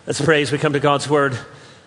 Let's pray as we come to God's Word.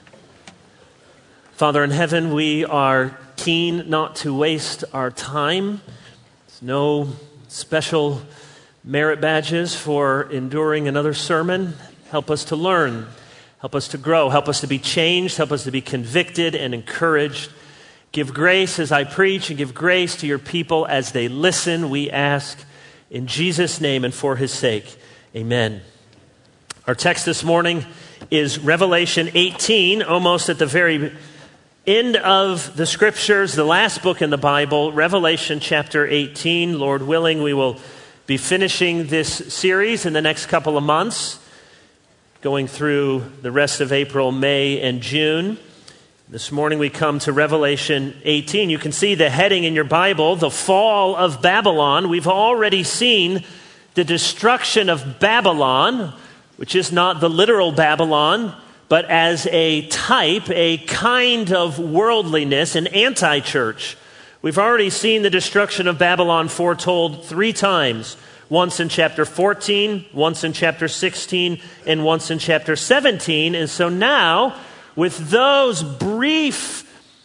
Father in heaven, we are keen not to waste our time. There's no special merit badges for enduring another sermon. Help us to learn. Help us to grow. Help us to be changed. Help us to be convicted and encouraged. Give grace as I preach and give grace to your people as they listen. We ask in Jesus' name and for his sake. Amen. Our text this morning is Revelation 18, almost at the very end of the scriptures, the last book in the Bible, Revelation chapter 18. Lord willing, we will be finishing this series in the next couple of months, going through the rest of April, May, and June. This morning we come to Revelation 18. You can see the heading in your Bible, the fall of Babylon. We've already seen the destruction of Babylon, which is not the literal Babylon, but as a type, a kind of worldliness, an anti-church. We've already seen the destruction of Babylon foretold 3 times, once in chapter 14, once in chapter 16, and once in chapter 17. And so now, with those brief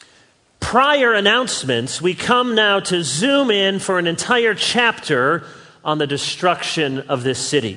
prior announcements, we come now to zoom in for an entire chapter on the destruction of this city.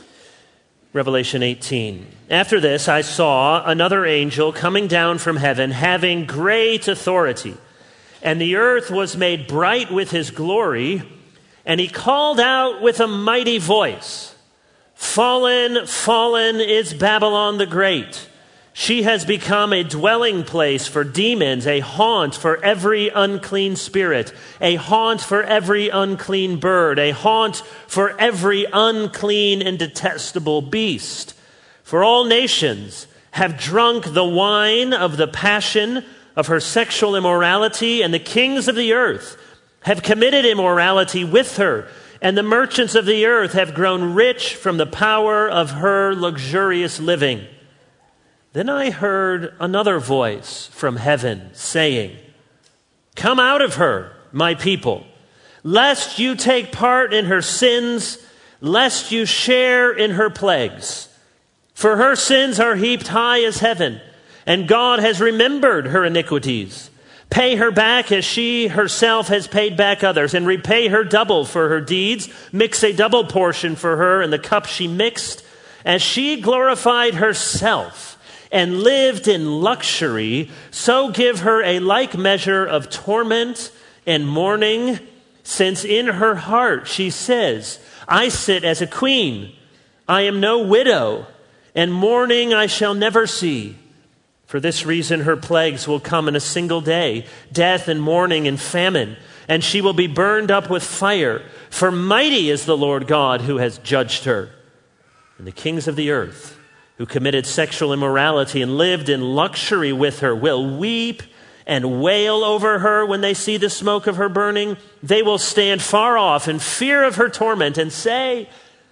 Revelation 18. After this, I saw another angel coming down from heaven, having great authority. And the earth was made bright with his glory. And he called out with a mighty voice, "Fallen, fallen is Babylon the Great. She has become a dwelling place for demons, a haunt for every unclean spirit, a haunt for every unclean bird, a haunt for every unclean and detestable beast. For all nations have drunk the wine of the passion of her sexual immorality, and the kings of the earth have committed immorality with her, and the merchants of the earth have grown rich from the power of her luxurious living." Then I heard another voice from heaven saying, "Come out of her, my people, lest you take part in her sins, lest you share in her plagues. For her sins are heaped high as heaven, and God has remembered her iniquities. Pay her back as she herself has paid back others, and repay her double for her deeds. Mix a double portion for her in the cup she mixed, as she glorified herself and lived in luxury, so give her a like measure of torment and mourning, since in her heart she says, I sit as a queen, I am no widow, and mourning I shall never see. For this reason her plagues will come in a single day, death and mourning and famine, and she will be burned up with fire, for mighty is the Lord God who has judged her. And the kings of the earth, who committed sexual immorality and lived in luxury with her, will weep and wail over her when they see the smoke of her burning. They will stand far off in fear of her torment and say,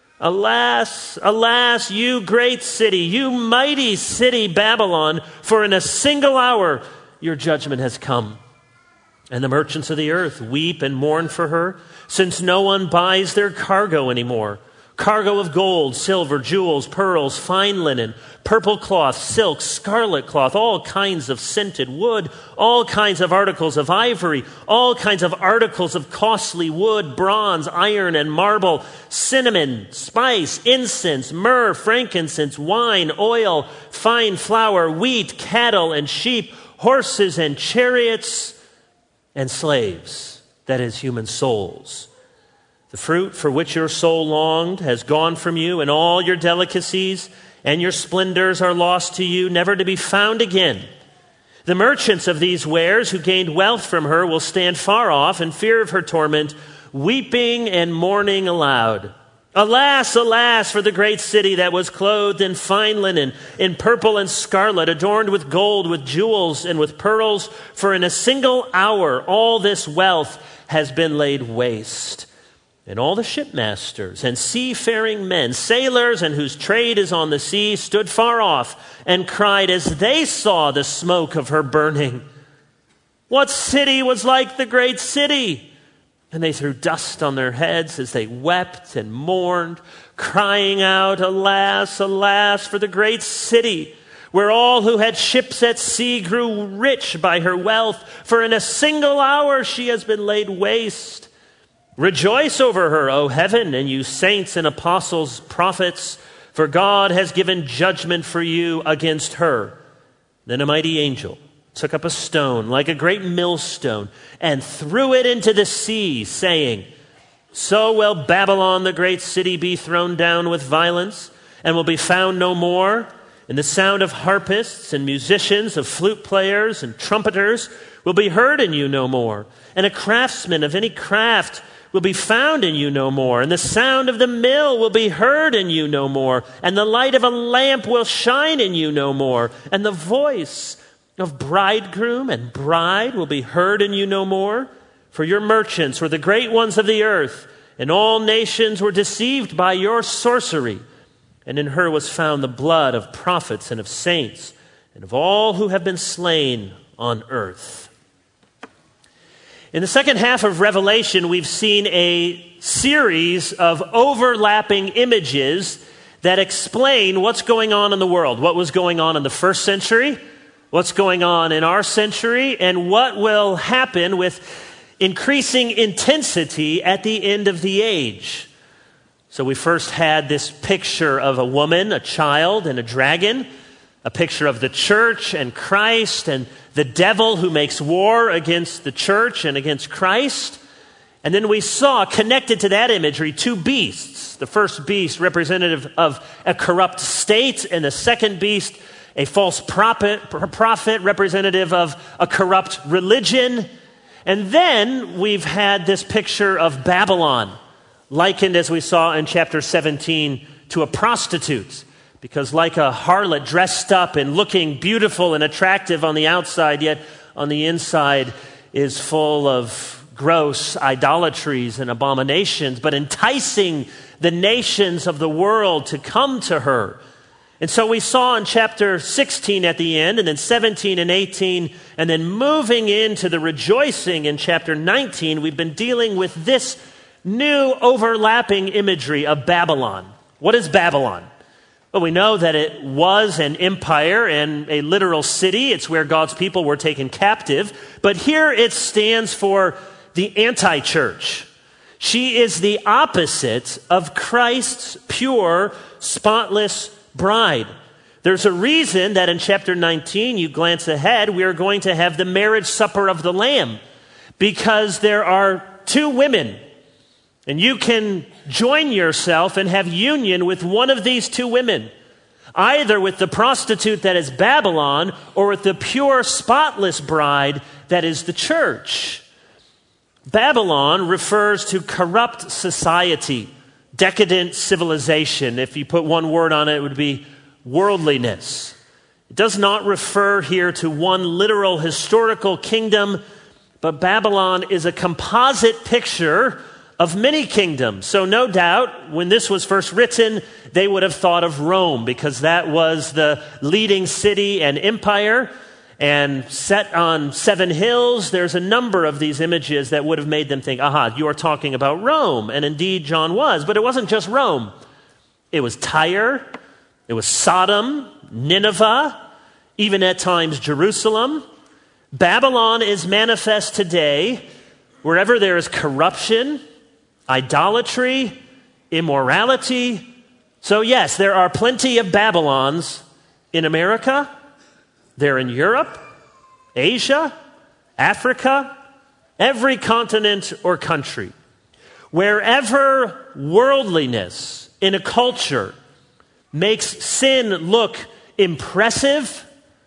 Alas, alas, you great city, you mighty city Babylon, for in a single hour your judgment has come. And the merchants of the earth weep and mourn for her, since no one buys their cargo anymore. Cargo of gold, silver, jewels, pearls, fine linen, purple cloth, silk, scarlet cloth, all kinds of scented wood, all kinds of articles of ivory, all kinds of articles of costly wood, bronze, iron, and marble, cinnamon, spice, incense, myrrh, frankincense, wine, oil, fine flour, wheat, cattle, and sheep, horses and chariots, and slaves, that is, human souls. The fruit for which your soul longed has gone from you, and all your delicacies and your splendors are lost to you, never to be found again. The merchants of these wares who gained wealth from her will stand far off in fear of her torment, weeping and mourning aloud. Alas, alas, for the great city that was clothed in fine linen, in purple and scarlet, adorned with gold, with jewels, and with pearls. For in a single hour all this wealth has been laid waste. And all the shipmasters and seafaring men, sailors and whose trade is on the sea, stood far off and cried as they saw the smoke of her burning, What city was like the great city? And they threw dust on their heads as they wept and mourned, crying out, "Alas, alas, for the great city, where all who had ships at sea grew rich by her wealth. For in a single hour she has been laid waste. Rejoice over her, O heaven, and you saints and apostles, prophets, for God has given judgment for you against her." Then a mighty angel took up a stone like a great millstone and threw it into the sea, saying, "So will Babylon, the great city, be thrown down with violence, and will be found no more. And the sound of harpists and musicians, of flute players and trumpeters will be heard in you no more. And a craftsman of any craft will be found in you no more. And the sound of the mill will be heard in you no more. And the light of a lamp will shine in you no more. And the voice of bridegroom and bride will be heard in you no more. For your merchants were the great ones of the earth, and all nations were deceived by your sorcery. And in her was found the blood of prophets and of saints, and of all who have been slain on earth." In the second half of Revelation, we've seen a series of overlapping images that explain what's going on in the world. What was going on in the first century, what's going on in our century, and what will happen with increasing intensity at the end of the age. So we first had this picture of a woman, a child, and a dragon, a picture of the church and Christ and the devil who makes war against the church and against Christ. And then we saw, connected to that imagery, two beasts. The first beast representative of a corrupt state, and the second beast, a false prophet representative of a corrupt religion. And then we've had this picture of Babylon, likened, as we saw in chapter 17, to a prostitute. Because like a harlot dressed up and looking beautiful and attractive on the outside, yet on the inside is full of gross idolatries and abominations, but enticing the nations of the world to come to her. And so we saw in chapter 16 at the end, and then 17 and 18, and then moving into the rejoicing in chapter 19, we've been dealing with this new overlapping imagery of Babylon. What is Babylon? Well, we know that it was an empire and a literal city. It's where God's people were taken captive. But here it stands for the anti-church. She is the opposite of Christ's pure, spotless bride. There's a reason that in chapter 19, you glance ahead, we are going to have the marriage supper of the Lamb, because there are two women, and you can join yourself and have union with one of these two women, either with the prostitute that is Babylon or with the pure, spotless bride that is the church. Babylon refers to corrupt society, decadent civilization. If you put one word on it, it would be worldliness. It does not refer here to one literal historical kingdom, but Babylon is a composite picture of many kingdoms. So no doubt, when this was first written, they would have thought of Rome, because that was the leading city and empire. And set on 7 hills, there's a number of these images that would have made them think, aha, you are talking about Rome. And indeed, John was. But it wasn't just Rome. It was Tyre, it was Sodom, Nineveh, even at times Jerusalem. Babylon is manifest today wherever there is corruption, idolatry, immorality. So yes, there are plenty of Babylons in America. They're in Europe, Asia, Africa, every continent or country. Wherever worldliness in a culture makes sin look impressive,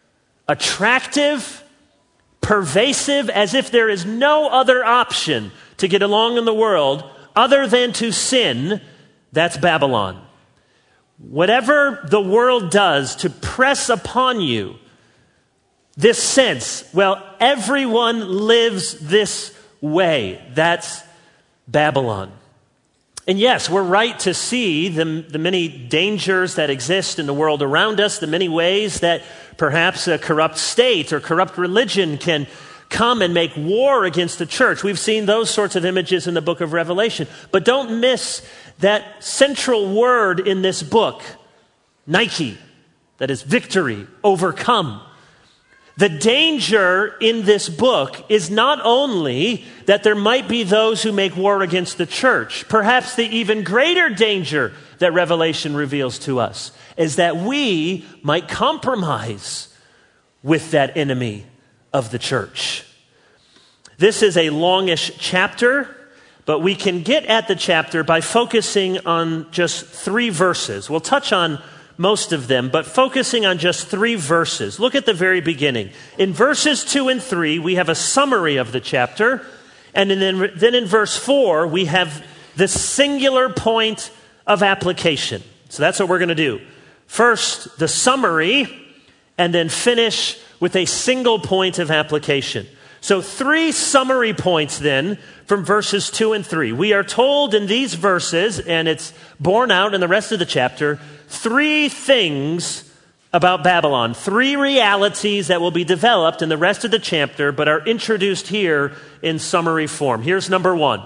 attractive, pervasive, as if there is no other option to get along in the world other than to sin, that's Babylon. Whatever the world does to press upon you this sense, well, everyone lives this way, that's Babylon. And yes, we're right to see the many dangers that exist in the world around us, the many ways that perhaps a corrupt state or corrupt religion can come and make war against the church. We've seen those sorts of images in the book of Revelation. But don't miss that central word in this book, Nike, that is victory, overcome. The danger in this book is not only that there might be those who make war against the church. Perhaps the even greater danger that Revelation reveals to us is that we might compromise with that enemy of the church. This is a longish chapter, but we can get at the chapter by focusing on just 3 verses. We'll touch on most of them, but focusing on just 3 verses. Look at the very beginning. In verses 2 and 3, we have a summary of the chapter. And then in verse 4, we have the singular point of application. So that's what we're going to do. First, the summary, and then finish with a single point of application. So 3 summary points then from verses 2 and 3. We are told in these verses, and it's borne out in the rest of the chapter, 3 things about Babylon, 3 realities that will be developed in the rest of the chapter, but are introduced here in summary form. Here's number 1.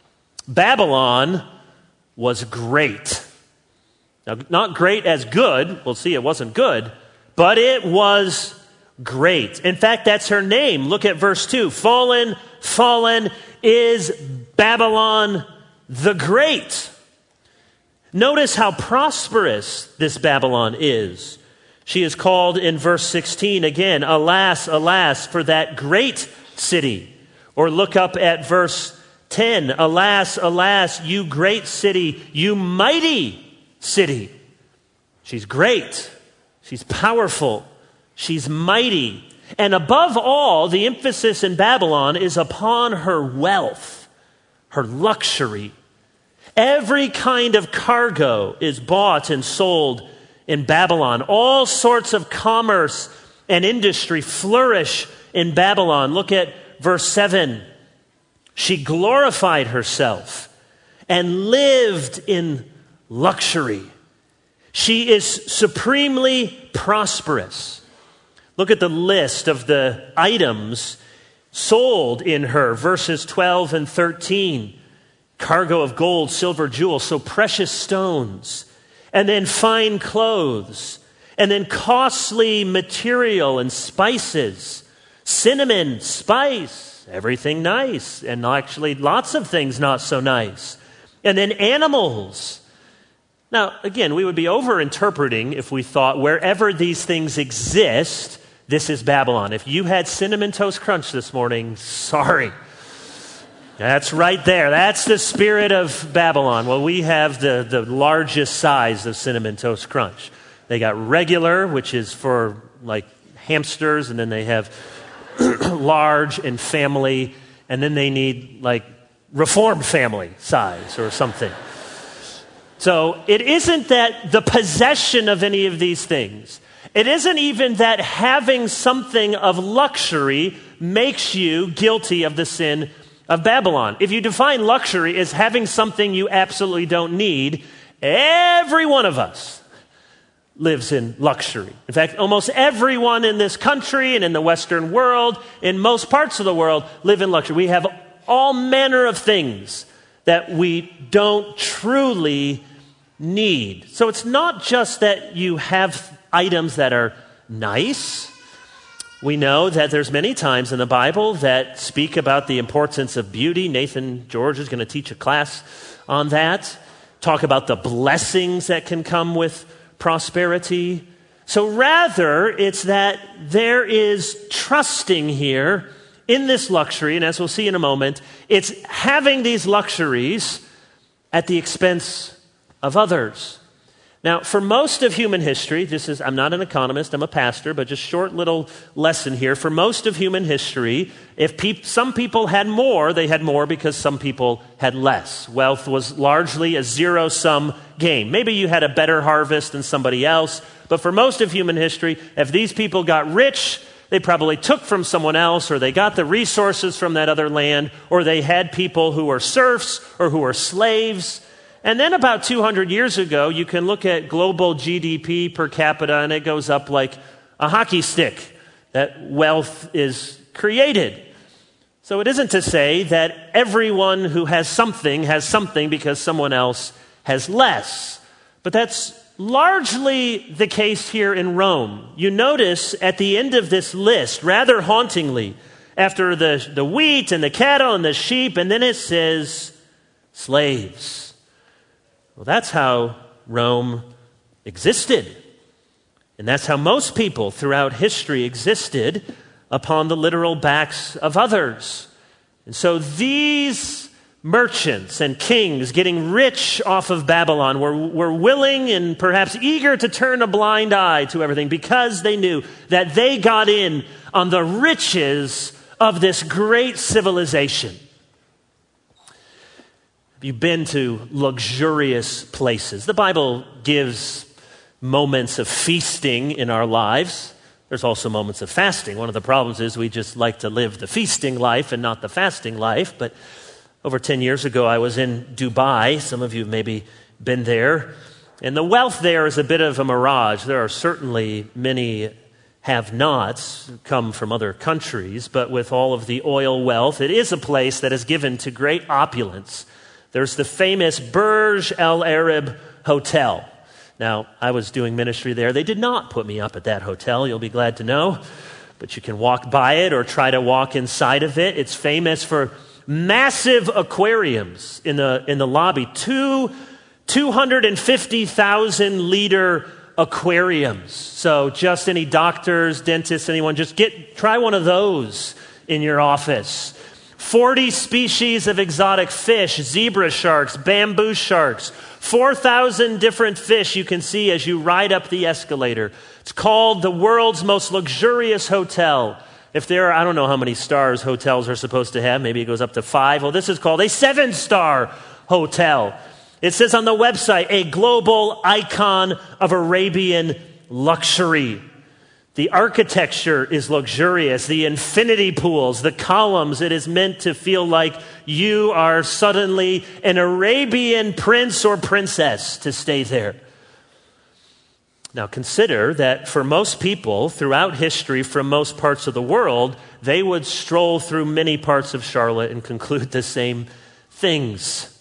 Babylon was great. Now, not great as good. We'll see it wasn't good, but it was great. In fact, that's her name. Look at verse 2. Fallen, fallen is Babylon the Great. Notice how prosperous this Babylon is. She is called in verse 16 again, alas, alas, for that great city. Or look up at verse 10, alas, alas, you great city, you mighty city. She's great. She's powerful. She's mighty. And above all, the emphasis in Babylon is upon her wealth, her luxury. Every kind of cargo is bought and sold in Babylon. All sorts of commerce and industry flourish in Babylon. Look at verse 7. She glorified herself and lived in luxury. She is supremely prosperous. Look at the list of the items sold in her, verses 12 and 13. Cargo of gold, silver, jewels, so precious stones, and then fine clothes, and then costly material and spices, cinnamon, spice, everything nice, and actually lots of things not so nice. And then animals. Now, again, we would be over-interpreting if we thought wherever these things exist, this is Babylon. If you had Cinnamon Toast Crunch this morning, sorry. That's right there. That's the spirit of Babylon. Well, we have the largest size of Cinnamon Toast Crunch. They got regular, which is for like hamsters, and then they have large and family, and then they need like reformed family size or something. So it isn't that the possession of any of these things. It isn't even that having something of luxury makes you guilty of the sin of Babylon. If you define luxury as having something you absolutely don't need, every one of us lives in luxury. In fact, almost everyone in this country and in the Western world, in most parts of the world, live in luxury. We have all manner of things that we don't truly need. So it's not just that you have items that are nice. We know that there's many times in the Bible that speak about the importance of beauty. Nathan George is going to teach a class on that. Talk about the blessings that can come with prosperity. So rather, it's that there is trusting here in this luxury, and as we'll see in a moment, it's having these luxuries at the expense of others. Now, for most of human history, I'm not an economist, I'm a pastor, but just short little lesson here. For most of human history, if some people had more, they had more because some people had less. Wealth was largely a zero-sum game. Maybe you had a better harvest than somebody else, but for most of human history, if these people got rich, they probably took from someone else, or they got the resources from that other land, or they had people who were serfs or who were slaves. And then about 200 years ago, you can look at global GDP per capita, and it goes up like a hockey stick. That wealth is created. So it isn't to say that everyone who has something because someone else has less. But that's largely the case here in Rome. You notice at the end of this list, rather hauntingly, after the wheat and the cattle and the sheep, and then it says slaves. Well, that's how Rome existed. And that's how most people throughout history existed, upon the literal backs of others. And so these merchants and kings getting rich off of Babylon were willing and perhaps eager to turn a blind eye to everything because they knew that they got in on the riches of this great civilization. Have you been to luxurious places? The Bible gives moments of feasting in our lives. There's also moments of fasting. One of the problems is we just like to live the feasting life and not the fasting life. But over 10 years ago, I was in Dubai. Some of you have maybe been there. And the wealth there is a bit of a mirage. There are certainly many have-nots who come from other countries. But with all of the oil wealth, it is a place that is given to great opulence. There's the famous Burj Al Arab Hotel. Now, I was doing ministry there. They did not put me up at that hotel, you'll be glad to know. But you can walk by it or try to walk inside of it. It's famous for massive aquariums in the lobby. 250,000-liter aquariums. So just any doctors, dentists, anyone, just try one of those in your office. 40 species of exotic fish, zebra sharks, bamboo sharks, 4,000 different fish you can see as you ride up the escalator. It's called the world's most luxurious hotel. If there are, I don't know how many stars hotels are supposed to have. Maybe it goes up to 5. Well, this is called a 7-star hotel. It says on the website, a global icon of Arabian luxury. The architecture is luxurious. The infinity pools, the columns, it is meant to feel like you are suddenly an Arabian prince or princess to stay there. Now consider that for most people throughout history, from most parts of the world, they would stroll through many parts of Charlotte and conclude the same things.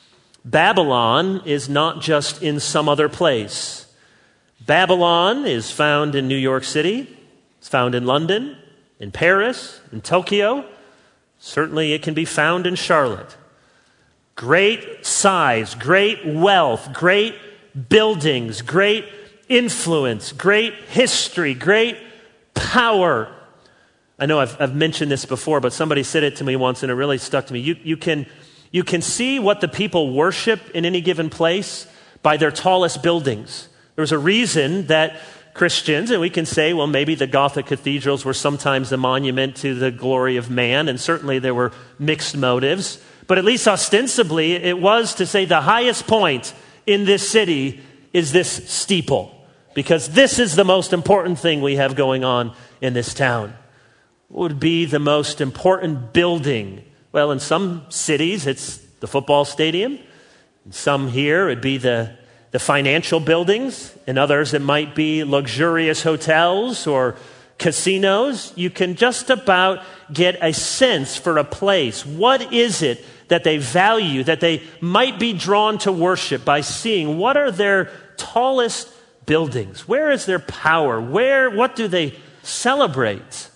Babylon is not just in some other place. Babylon is found in New York City. It's found in London, in Paris, in Tokyo. Certainly it can be found in Charlotte. Great size, great wealth, great buildings, great influence, great history, great power. I know I've mentioned this before, but somebody said it to me once and it really stuck to me. You can see what the people worship in any given place by their tallest buildings. There was a reason that Christians, and we can say, well, maybe the Gothic cathedrals were sometimes a monument to the glory of man, and certainly there were mixed motives. But at least ostensibly, it was to say the highest point in this city is this steeple, because this is the most important thing we have going on in this town. What would be the most important building? Well, in some cities, it's the football stadium. In some here, it'd be the financial buildings. In others, it might be luxurious hotels or casinos. You can just about get a sense for a place. What is it that they value, that they might be drawn to worship by seeing? What are their tallest buildings? Where is their power? What do they celebrate?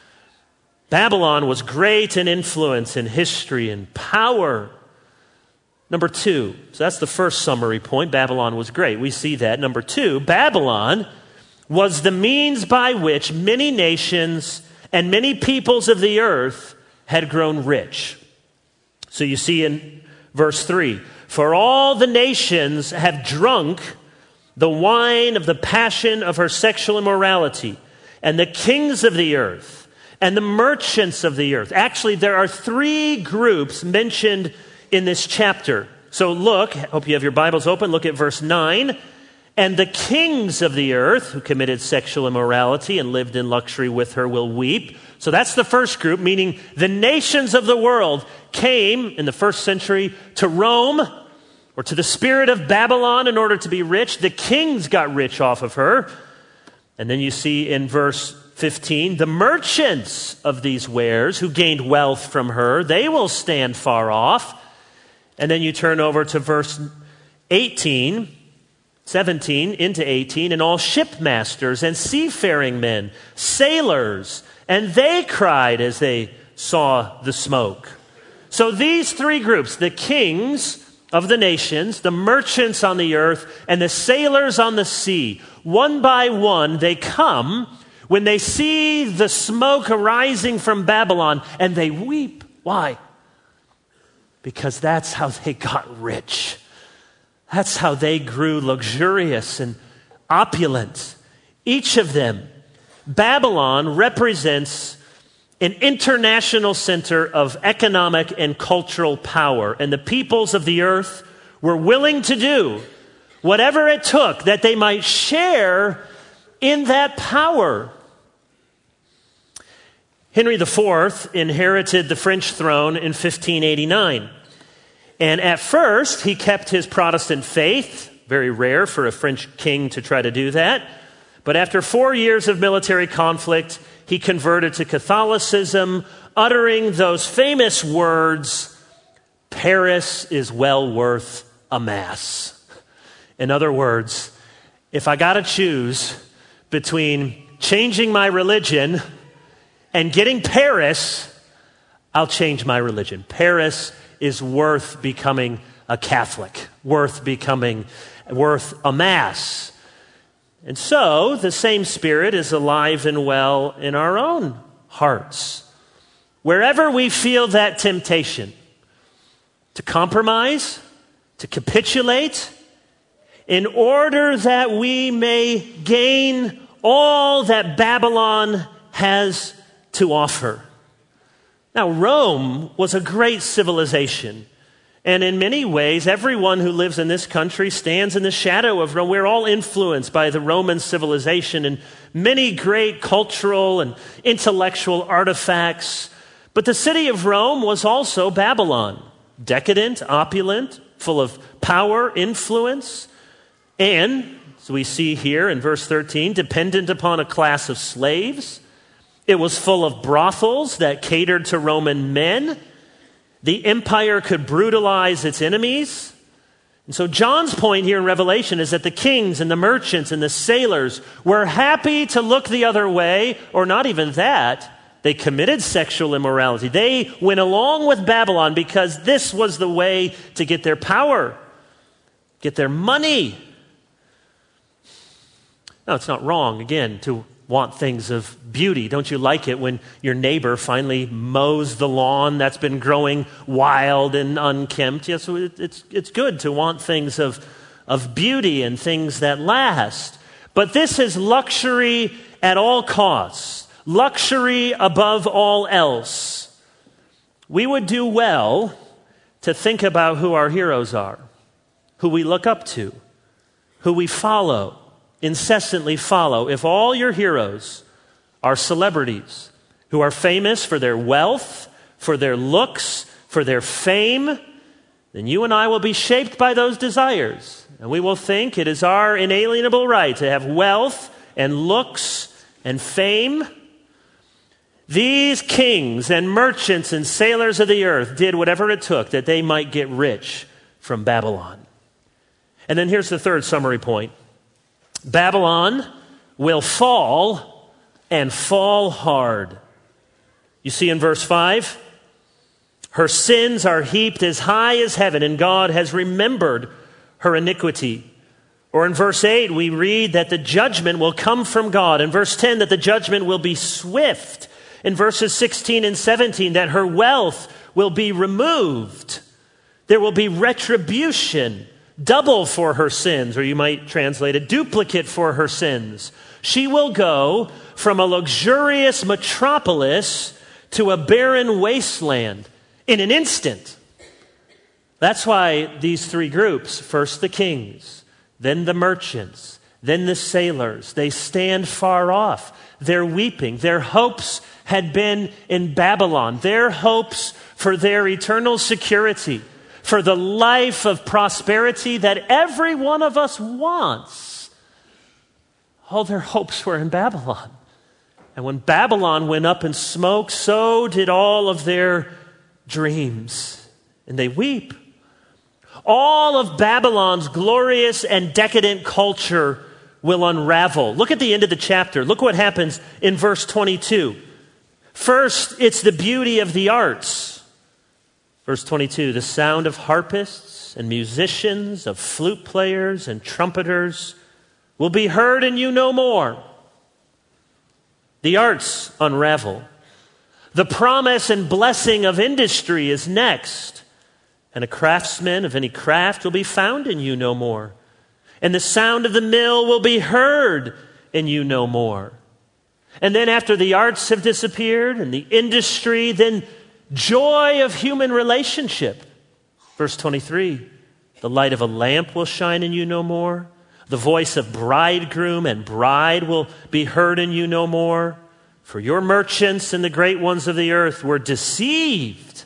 Babylon was great in influence, in history, and power. Number 2, so that's the first summary point. Babylon was great. We see that. Number 2, Babylon was the means by which many nations and many peoples of the earth had grown rich. So you see in verse 3, for all the nations have drunk the wine of the passion of her sexual immorality, and the kings of the earth and the merchants of the earth. Actually, there are 3 groups mentioned in this chapter. So look, hope you have your Bibles open, look at verse 9. And the kings of the earth who committed sexual immorality and lived in luxury with her will weep. So that's the first group, meaning the nations of the world came in the first century to Rome or to the spirit of Babylon in order to be rich. The kings got rich off of her. And then you see in verse 15, the merchants of these wares who gained wealth from her, they will stand far off. And then you turn over to verse 18, 17 into 18, and all shipmasters and seafaring men, sailors, and they cried as they saw the smoke. So these three groups, the kings of the nations, the merchants on the earth, and the sailors on the sea, one by one, they come when they see the smoke arising from Babylon, and they weep. Why? Because that's how they got rich. That's how they grew luxurious and opulent. Each of them. Babylon represents an international center of economic and cultural power, and the peoples of the earth were willing to do whatever it took that they might share in that power. Henry IV inherited the French throne in 1589. And at first, he kept his Protestant faith, very rare for a French king to try to do that. But after 4 years of military conflict, he converted to Catholicism, uttering those famous words, "Paris is well worth a mass." In other words, if I got to choose between changing my religion and getting Paris, I'll change my religion. Paris is worth becoming a Catholic, worth a mass. And so the same Spirit is alive and well in our own hearts. Wherever we feel that temptation to compromise, to capitulate, in order that we may gain all that Babylon has to offer. Now, Rome was a great civilization. And in many ways, everyone who lives in this country stands in the shadow of Rome. We're all influenced by the Roman civilization and many great cultural and intellectual artifacts. But the city of Rome was also Babylon. Decadent, opulent, full of power, influence, and, as we see here in verse 13, dependent upon a class of slaves. It was full of brothels that catered to Roman men. The empire could brutalize its enemies. And so John's point here in Revelation is that the kings and the merchants and the sailors were happy to look the other way, or not even that. They committed sexual immorality. They went along with Babylon because this was the way to get their power, get their money. Now, it's not wrong, again, to want things of beauty. Don't you like it when your neighbor finally mows the lawn that's been growing wild and unkempt? Yes, it's good to want things of beauty and things that last. But this is luxury at all costs, luxury above all else. We would do well to think about who our heroes are, who we look up to, who we follow, incessantly follow. If all your heroes are celebrities who are famous for their wealth, for their looks, for their fame, then you and I will be shaped by those desires. And we will think it is our inalienable right to have wealth and looks and fame. These kings and merchants and sailors of the earth did whatever it took that they might get rich from Babylon. And then here's the third summary point. Babylon will fall and fall hard. You see in verse 5, her sins are heaped as high as heaven, and God has remembered her iniquity. Or in verse 8, we read that the judgment will come from God. In verse 10, that the judgment will be swift. In verses 16 and 17, that her wealth will be removed. There will be retribution. Double for her sins, or you might translate it, duplicate for her sins. She will go from a luxurious metropolis to a barren wasteland in an instant. That's why these three groups, first the kings, then the merchants, then the sailors, they stand far off. They're weeping. Their hopes had been in Babylon. Their hopes for their eternal security, for the life of prosperity that every one of us wants. All their hopes were in Babylon. And when Babylon went up in smoke, so did all of their dreams. And they weep. All of Babylon's glorious and decadent culture will unravel. Look at the end of the chapter. Look what happens in verse 22. First, it's the beauty of the arts. Verse 22, the sound of harpists and musicians, of flute players and trumpeters will be heard in you no more. The arts unravel. The promise and blessing of industry is next. And a craftsman of any craft will be found in you no more. And the sound of the mill will be heard in you no more. And then after the arts have disappeared and the industry, then joy of human relationship. Verse 23, the light of a lamp will shine in you no more. The voice of bridegroom and bride will be heard in you no more. For your merchants and the great ones of the earth were deceived.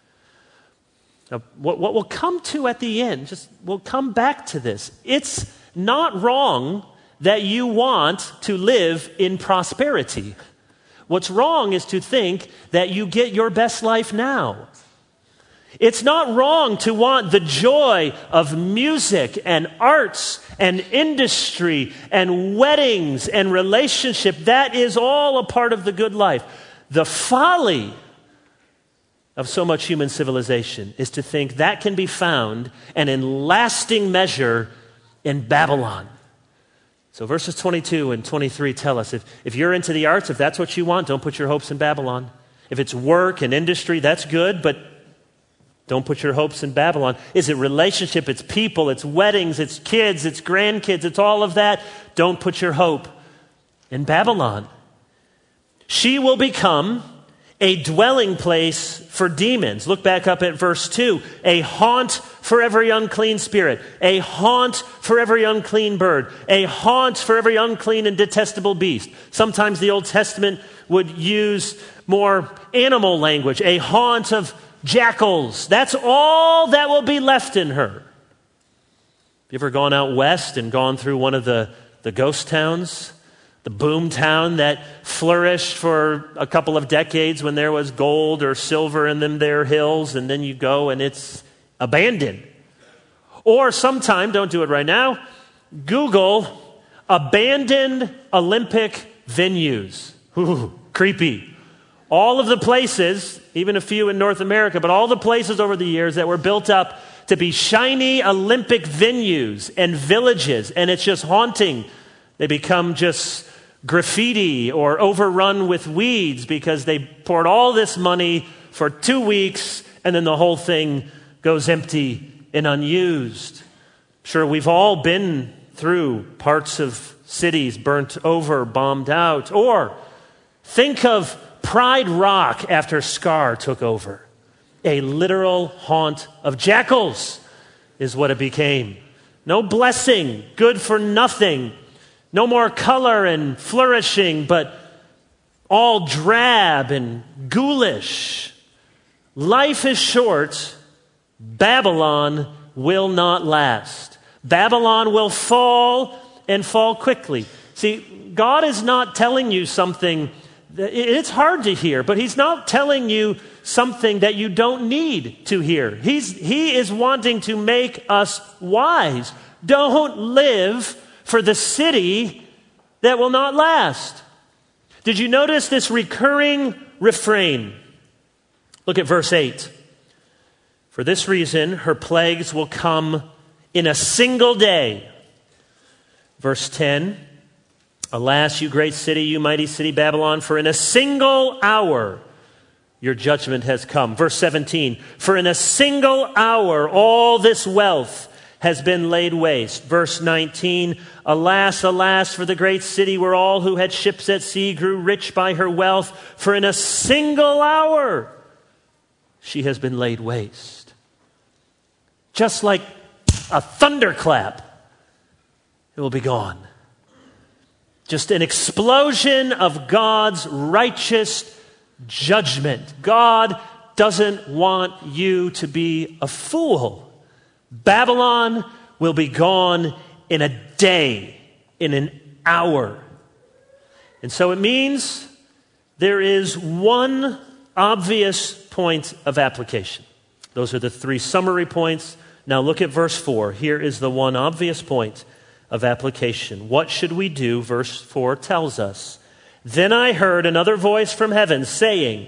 Now, what we'll come to at the end, we'll come back to this. It's not wrong that you want to live in prosperity. What's wrong is to think that you get your best life now. It's not wrong to want the joy of music and arts and industry and weddings and relationship. That is all a part of the good life. The folly of so much human civilization is to think that can be found and in lasting measure in Babylon. So verses 22 and 23 tell us if you're into the arts, if that's what you want, don't put your hopes in Babylon. If it's work and industry, that's good, but don't put your hopes in Babylon. Is it relationship? It's people, it's weddings, it's kids, it's grandkids, it's all of that. Don't put your hope in Babylon. She will become a dwelling place for demons. Look back up at verse 2. A haunt for every unclean spirit. A haunt for every unclean bird. A haunt for every unclean and detestable beast. Sometimes the Old Testament would use more animal language. A haunt of jackals. That's all that will be left in her. Have you ever gone out west and gone through one of the ghost towns? The boom town that flourished for a couple of decades when there was gold or silver in them there hills, and then you go and it's abandoned. Or sometime, don't do it right now, Google abandoned Olympic venues. Ooh, creepy. All of the places, even a few in North America, but all the places over the years that were built up to be shiny Olympic venues and villages, and it's just haunting. They become just graffiti or overrun with weeds because they poured all this money for 2 weeks and then the whole thing goes empty and unused. Sure, we've all been through parts of cities burnt over, bombed out. Or think of Pride Rock after Scar took over. A literal haunt of jackals is what it became. No blessing, good for nothing. No more color and flourishing, but all drab and ghoulish. Life is short. Babylon will not last. Babylon will fall and fall quickly. See, God is not telling you something, it's hard to hear, but He's not telling you something that you don't need to hear. He is wanting to make us wise. Don't live for the city that will not last. Did you notice this recurring refrain? Look at verse 8. For this reason, her plagues will come in a single day. Verse 10. Alas, you great city, you mighty city Babylon, for in a single hour your judgment has come. Verse 17. For in a single hour all this wealth has been laid waste. Verse 19, alas, alas, for the great city where all who had ships at sea grew rich by her wealth, for in a single hour she has been laid waste. Just like a thunderclap, it will be gone. Just an explosion of God's righteous judgment. God doesn't want you to be a fool. Babylon will be gone in a day, in an hour. And so it means there is one obvious point of application. Those are the three summary points. Now look at verse 4. Here is the one obvious point of application. What should we do? Verse 4 tells us, "Then I heard another voice from heaven saying,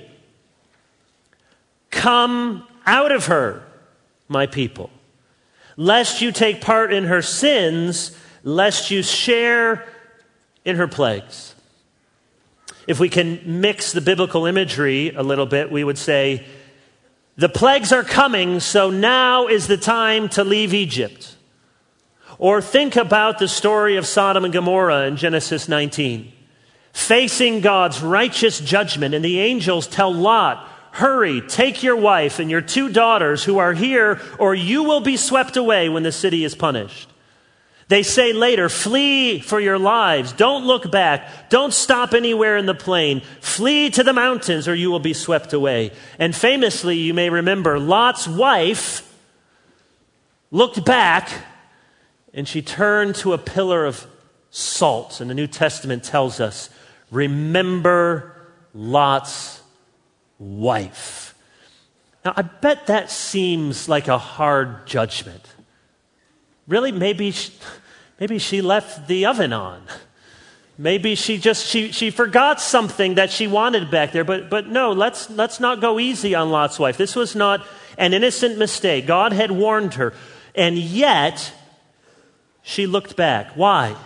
'Come out of her, my people, lest you take part in her sins, lest you share in her plagues.'" If we can mix the biblical imagery a little bit, we would say, the plagues are coming, so now is the time to leave Egypt. Or think about the story of Sodom and Gomorrah in Genesis 19. Facing God's righteous judgment, and the angels tell Lot, "Hurry, take your wife and your 2 daughters who are here, or you will be swept away when the city is punished." They say later, "Flee for your lives. Don't look back. Don't stop anywhere in the plain. Flee to the mountains or you will be swept away." And famously, you may remember, Lot's wife looked back and she turned to a pillar of salt. And the New Testament tells us, remember Lot's wife. Now, I bet that seems like a hard judgment. Really, maybe she left the oven on. Maybe she forgot something that she wanted back there. But no, let's not go easy on Lot's wife. This was not an innocent mistake. God had warned her. And yet, she looked back. Why?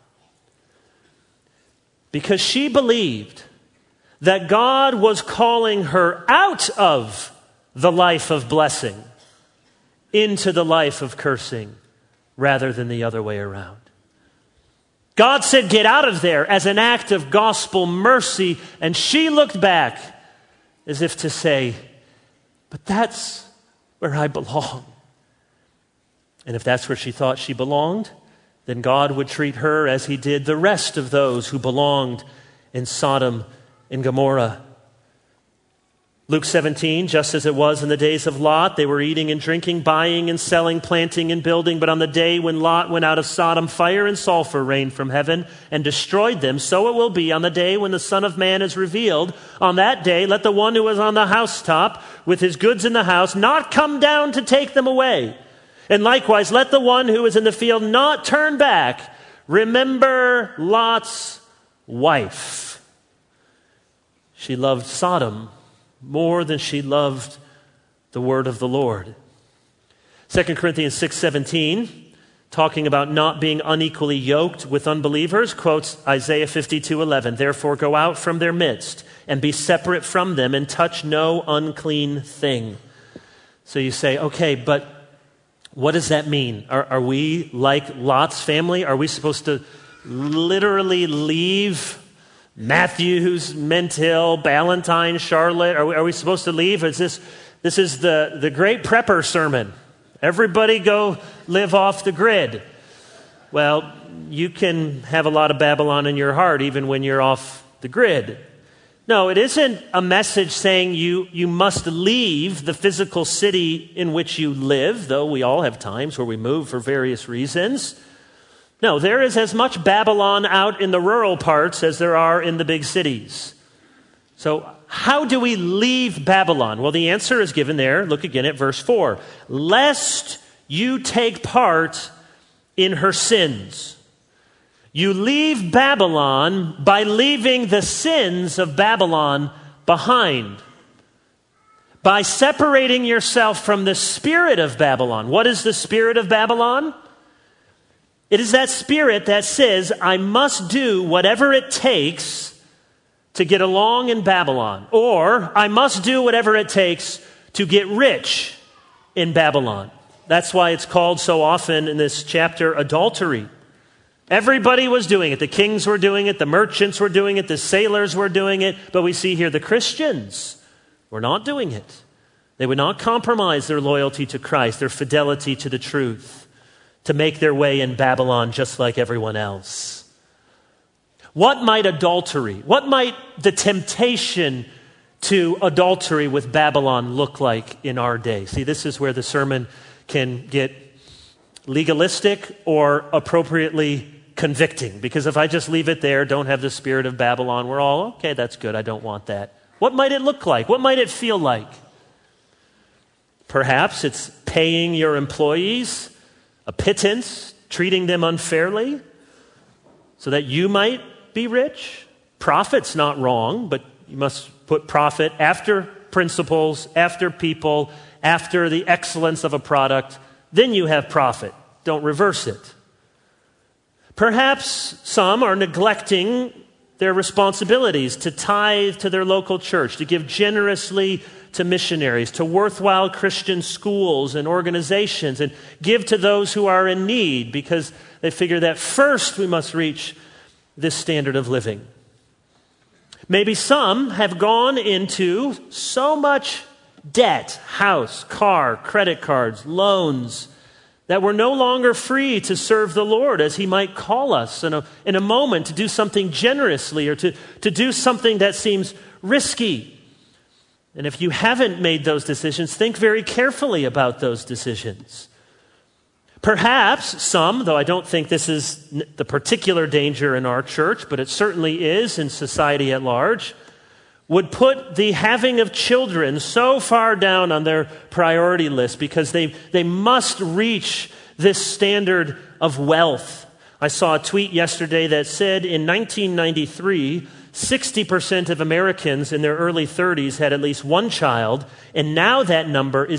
Because she believed that God was calling her out of the life of blessing into the life of cursing, rather than the other way around. God said, "Get out of there," as an act of gospel mercy, and she looked back as if to say, "But that's where I belong." And if that's where she thought she belonged, then God would treat her as he did the rest of those who belonged in Sodom and Gomorrah. Luke 17, just as it was in the days of Lot, they were eating and drinking, buying and selling, planting and building. But on the day when Lot went out of Sodom, fire and sulfur rained from heaven and destroyed them. So it will be on the day when the Son of Man is revealed. On that day, let the one who is on the housetop with his goods in the house not come down to take them away. And likewise, let the one who is in the field not turn back. Remember Lot's wife. She loved Sodom more than she loved the word of the Lord. 2 Corinthians 6:17, talking about not being unequally yoked with unbelievers, quotes Isaiah 52:11, "Therefore go out from their midst and be separate from them and touch no unclean thing." So you say, okay, but what does that mean? Are we like Lot's family? Are we supposed to literally leave Matthews, Mint Hill, Ballantyne, Charlotte? Are we supposed to leave? This is the great prepper sermon. Everybody go live off the grid. Well, you can have a lot of Babylon in your heart even when you're off the grid. No, it isn't a message saying you must leave the physical city in which you live, though we all have times where we move for various reasons. No, there is as much Babylon out in the rural parts as there are in the big cities. So how do we leave Babylon? Well, the answer is given there. Look again at verse 4. "Lest you take part in her sins." You leave Babylon by leaving the sins of Babylon behind. By separating yourself from the spirit of Babylon. What is the spirit of Babylon? It is that spirit that says, I must do whatever it takes to get along in Babylon. Or I must do whatever it takes to get rich in Babylon. That's why it's called so often in this chapter adultery. Everybody was doing it. The kings were doing it. The merchants were doing it. The sailors were doing it. But we see here the Christians were not doing it. They would not compromise their loyalty to Christ, their fidelity to the truth, to make their way in Babylon just like everyone else. What might the temptation to adultery with Babylon look like in our day? See, this is where the sermon can get legalistic or appropriately convicting, because if I just leave it there, don't have the spirit of Babylon, we're all, okay, that's good, I don't want that. What might it look like? What might it feel like? Perhaps it's paying your employees a pittance, treating them unfairly, so that you might be rich. Profit's not wrong, but you must put profit after principles, after people, after the excellence of a product. Then you have profit. Don't reverse it. Perhaps some are neglecting their responsibilities to tithe to their local church, to give generously to missionaries, to worthwhile Christian schools and organizations, and give to those who are in need, because they figure that first we must reach this standard of living. Maybe some have gone into so much debt, house, car, credit cards, loans, that we're no longer free to serve the Lord as He might call us in a moment to do something generously or to do something that seems risky. And if you haven't made those decisions, think very carefully about those decisions. Perhaps some, though I don't think this is the particular danger in our church, but it certainly is in society at large, would put the having of children so far down on their priority list because they must reach this standard of wealth. I saw a tweet yesterday that said in 1993, 60% of Americans in their early 30s had at least one child, and now that number is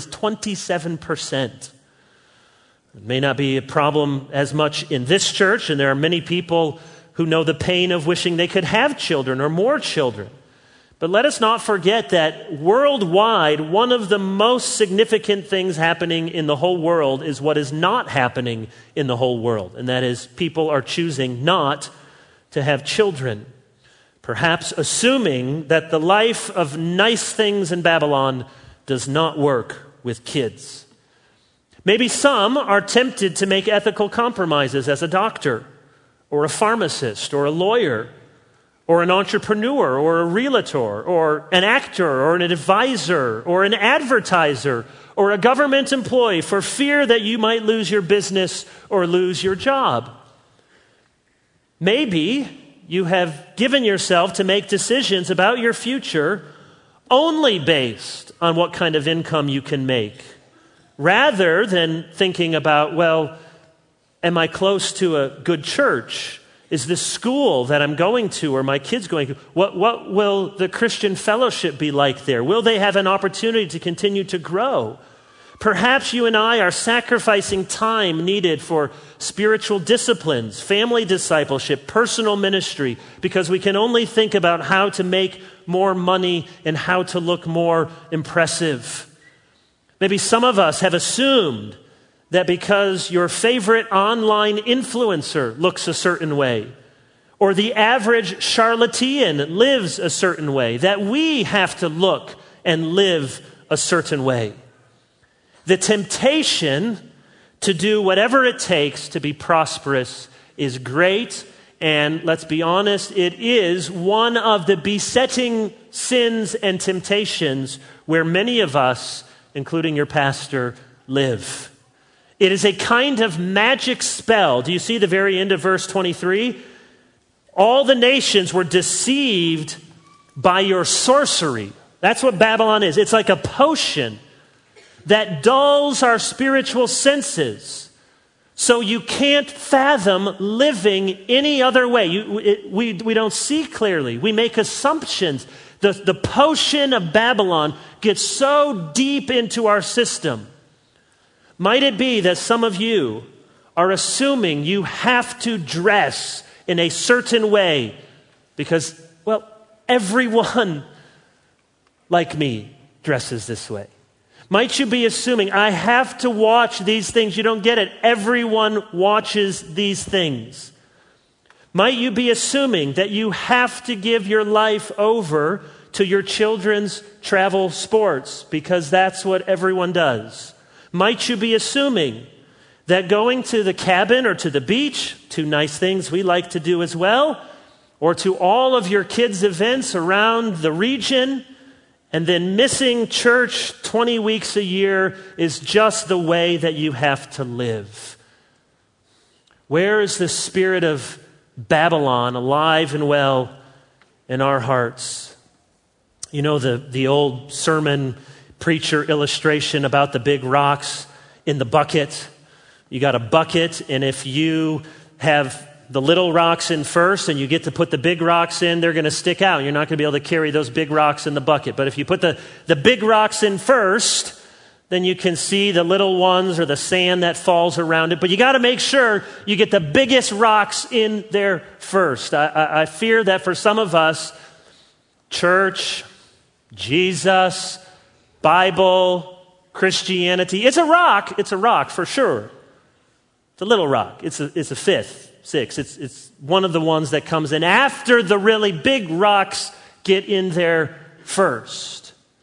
27%. It may not be a problem as much in this church, and there are many people who know the pain of wishing they could have children or more children. But let us not forget that worldwide, one of the most significant things happening in the whole world is what is not happening in the whole world, and that is people are choosing not to have children, perhaps assuming that the life of nice things in Babylon does not work with kids. Maybe some are tempted to make ethical compromises as a doctor or a pharmacist or a lawyer or an entrepreneur or a realtor or an actor or an advisor or an advertiser or a government employee for fear that you might lose your business or lose your job. Maybe you have given yourself to make decisions about your future only based on what kind of income you can make, rather than thinking about, well, am I close to a good church? Is this school that I'm going to or my kids going to? What will the Christian fellowship be like there? Will they have an opportunity to continue to grow? Perhaps you and I are sacrificing time needed for spiritual disciplines, family discipleship, personal ministry, because we can only think about how to make more money and how to look more impressive. Maybe some of us have assumed that because your favorite online influencer looks a certain way, or the average charlatan lives a certain way, that we have to look and live a certain way. The temptation to do whatever it takes to be prosperous is great, and let's be honest, it is one of the besetting sins and temptations where many of us, including your pastor, live. It is a kind of magic spell. Do you see the very end of verse 23? All the nations were deceived by your sorcery. That's what Babylon is. It's like a potion that dulls our spiritual senses, so you can't fathom living any other way. We don't see clearly. We make assumptions. The potion of Babylon gets so deep into our system. Might it be that some of you are assuming you have to dress in a certain way because, well, everyone like me dresses this way? Might you be assuming, I have to watch these things? You don't get it. Everyone watches these things. Might you be assuming that you have to give your life over to your children's travel sports because that's what everyone does? Might you be assuming that going to the cabin or to the beach, two nice things we like to do as well, or to all of your kids' events around the region, and then missing church 20 weeks a year is just the way that you have to live? Where is the spirit of Babylon alive and well in our hearts? You know the old sermon preacher illustration about the big rocks in the bucket. You got a bucket, and if you have the little rocks in first and you get to put the big rocks in, they're going to stick out. You're not going to be able to carry those big rocks in the bucket. But if you put the big rocks in first, then you can see the little ones or the sand that falls around it. But you got to make sure you get the biggest rocks in there first. I fear that for some of us, church, Jesus, Bible, Christianity, it's a rock for sure. It's a little rock. It's a fifth, sixth. It's one of the ones that comes in after the really big rocks get in there first.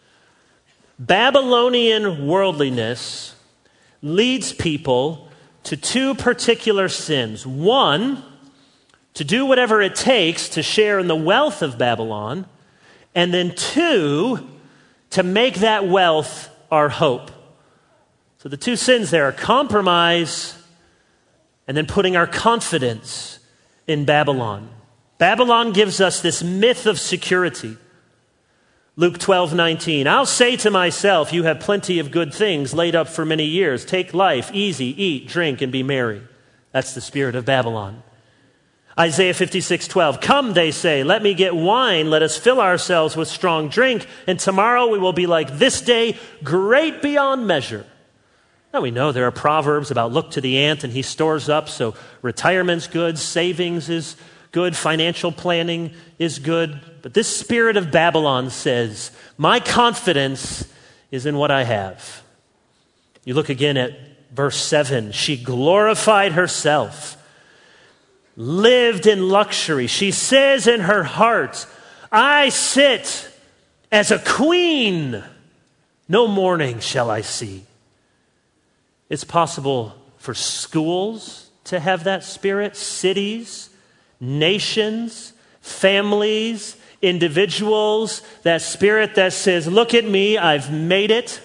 Babylonian worldliness leads people to two particular sins. One, to do whatever it takes to share in the wealth of Babylon. And then two, to make that wealth our hope. So the two sins there are compromise and then putting our confidence in Babylon. Babylon gives us this myth of security. Luke 12:19, I'll say to myself, you have plenty of good things laid up for many years. Take life easy, eat, drink, and be merry. That's the spirit of Babylon. Isaiah 56:12, come, they say, let me get wine. Let us fill ourselves with strong drink. And tomorrow we will be like this day, great beyond measure. Now we know there are proverbs about look to the ant and he stores up. So retirement's good, savings is good, financial planning is good. But this spirit of Babylon says, my confidence is in what I have. You look again at verse 7. She glorified herself, lived in luxury. She says in her heart, I sit as a queen. No mourning shall I see. It's possible for schools to have that spirit, cities, nations, families, individuals, that spirit that says, look at me, I've made it.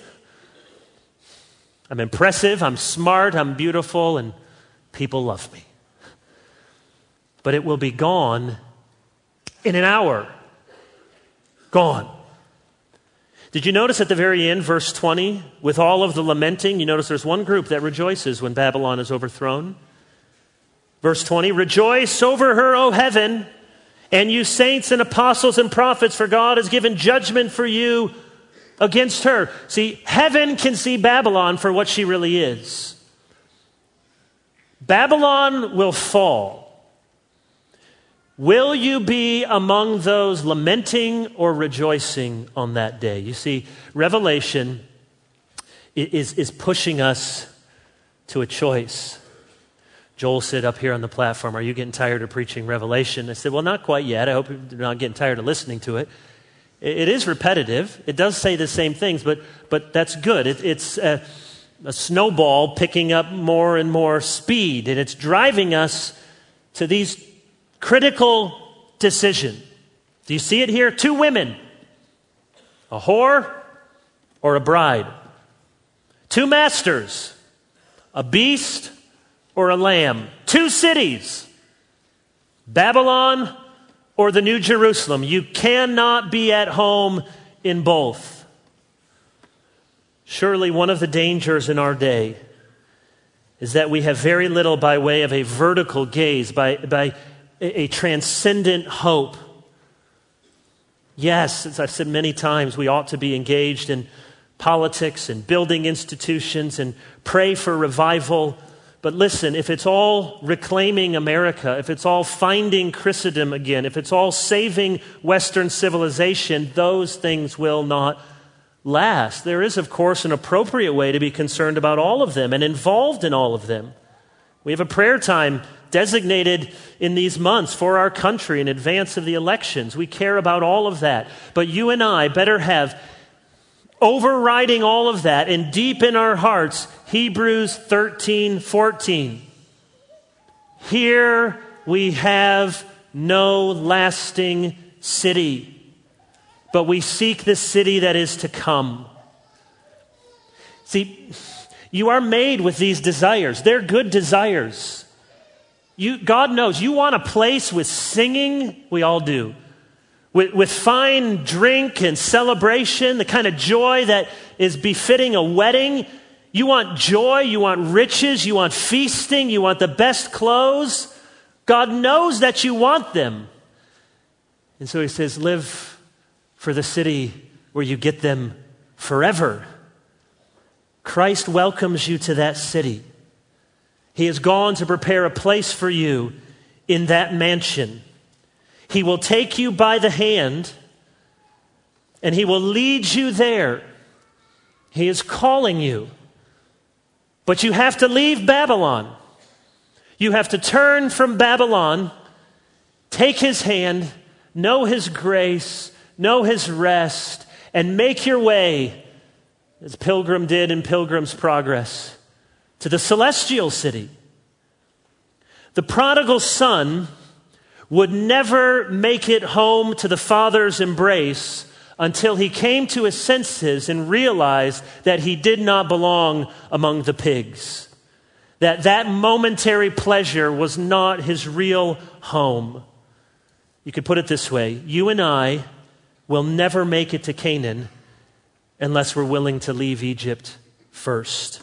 I'm impressive, I'm smart, I'm beautiful, and people love me. But it will be gone in an hour. Gone. Did you notice at the very end, verse 20, with all of the lamenting, you notice there's one group that rejoices when Babylon is overthrown. Verse 20, rejoice over her, O heaven, and you saints and apostles and prophets, for God has given judgment for you against her. See, heaven can see Babylon for what she really is. Babylon will fall. Will you be among those lamenting or rejoicing on that day? You see, Revelation is pushing us to a choice. Joel said up here on the platform, are you getting tired of preaching Revelation? I said, well, not quite yet. I hope you're not getting tired of listening to it. It is repetitive. It does say the same things, but that's good. It's a snowball picking up more and more speed, and it's driving us to these critical decision. Do you see it here? Two women, a whore or a bride. Two masters, a beast or a lamb. Two cities, Babylon or the New Jerusalem. You cannot be at home in both. Surely one of the dangers in our day is that we have very little by way of a vertical gaze, by a transcendent hope. Yes, as I've said many times, we ought to be engaged in politics and building institutions and pray for revival. But listen, if it's all reclaiming America, if it's all finding Christendom again, if it's all saving Western civilization, those things will not last. There is, of course, an appropriate way to be concerned about all of them and involved in all of them. We have a prayer time designated in these months for our country in advance of the elections. We care about all of that. But you and I better have overriding all of that and deep in our hearts, Hebrews 13:14. Here we have no lasting city, but we seek the city that is to come. See, you are made with these desires. They're good desires. God knows you want a place with singing. We all do. With fine drink and celebration, the kind of joy that is befitting a wedding. You want joy, you want riches, you want feasting, you want the best clothes. God knows that you want them. And so he says, live for the city where you get them forever. Christ welcomes you to that city. He has gone to prepare a place for you in that mansion. He will take you by the hand and he will lead you there. He is calling you. But you have to leave Babylon. You have to turn from Babylon, take his hand, know his grace, know his rest, and make your way, as Pilgrim did in Pilgrim's Progress, to the celestial city. The prodigal son would never make it home to the Father's embrace until he came to his senses and realized that he did not belong among the pigs. That momentary pleasure was not his real home. You could put it this way: you and I will never make it to Canaan unless we're willing to leave Egypt first.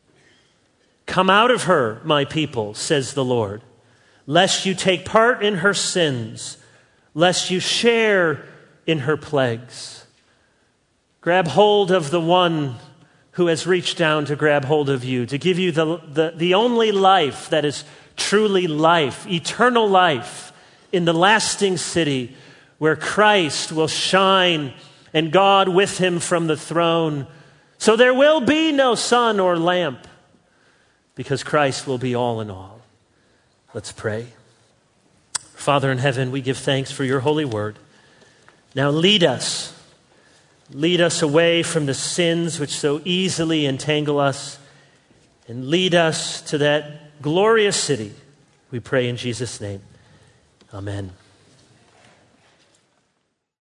Come out of her, my people, says the Lord, lest you take part in her sins, lest you share in her plagues. Grab hold of the one who has reached down to grab hold of you, to give you the only life that is truly life, eternal life in the lasting city where Christ will shine and God with him from the throne. So there will be no sun or lamp because Christ will be all in all. Let's pray. Father in heaven, we give thanks for your holy word. Now lead us. Lead us away from the sins which so easily entangle us, and lead us to that glorious city. We pray in Jesus' name. Amen.